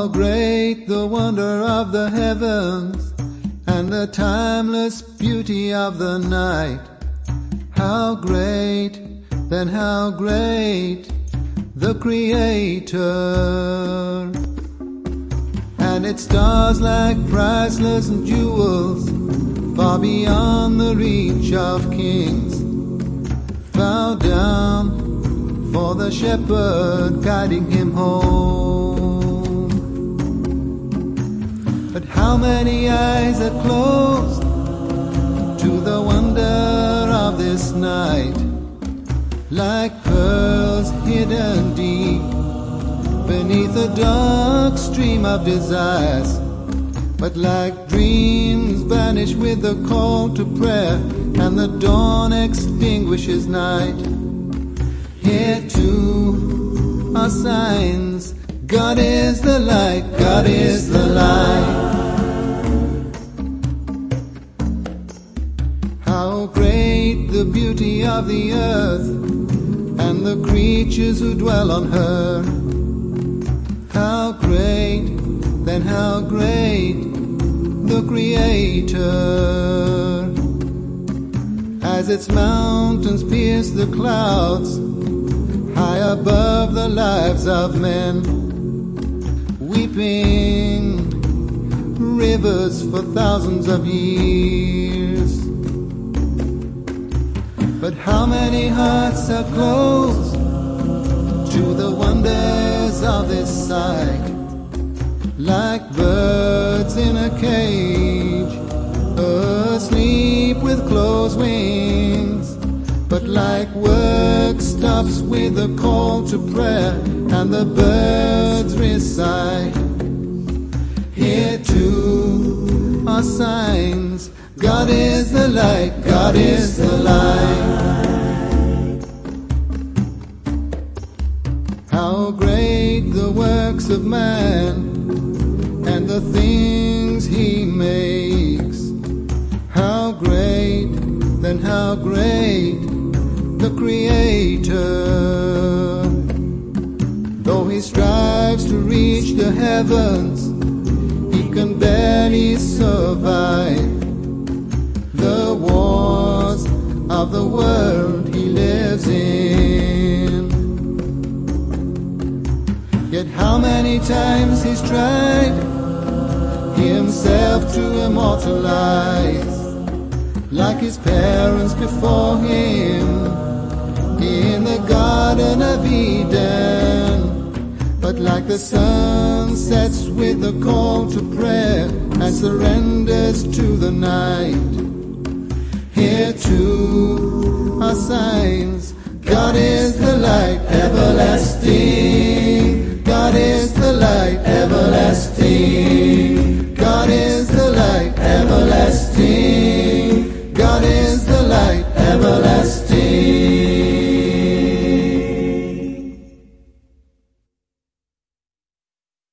How great the wonder of the heavens, and the timeless beauty of the night. How great, then how great, the Creator. And its stars like priceless jewels, far beyond the reach of kings. Bow down for the shepherd guiding him home. But how many eyes are closed to the wonder of this night, like pearls hidden deep beneath a dark stream of desires, but like dreams vanish with the call to prayer, and the dawn extinguishes night. Here too are signs. God is the light, God is the light. How great the beauty of the earth, and the creatures who dwell on her. How great, then how great, the Creator. As its mountains pierce the clouds, high above the lives of men, weeping rivers for thousands of years. But how many hearts are closed to the wonders of this sight, like birds in a cage, asleep with closed wings, but like work stops with a call to prayer, and the birds recite. Here too are signs. God is the light, God is the light. How great the works of man, and the things he makes. How great, then how great, the Creator. Though he strives to reach the heavens, he can barely survive the wars of the world he lives in. Yet how many times he's tried himself to immortalize, like his parents before him in the Garden of Eden. But like the sun sets with the call to prayer and surrenders to the night, here too are signs. God is the light everlasting, God is the light everlasting.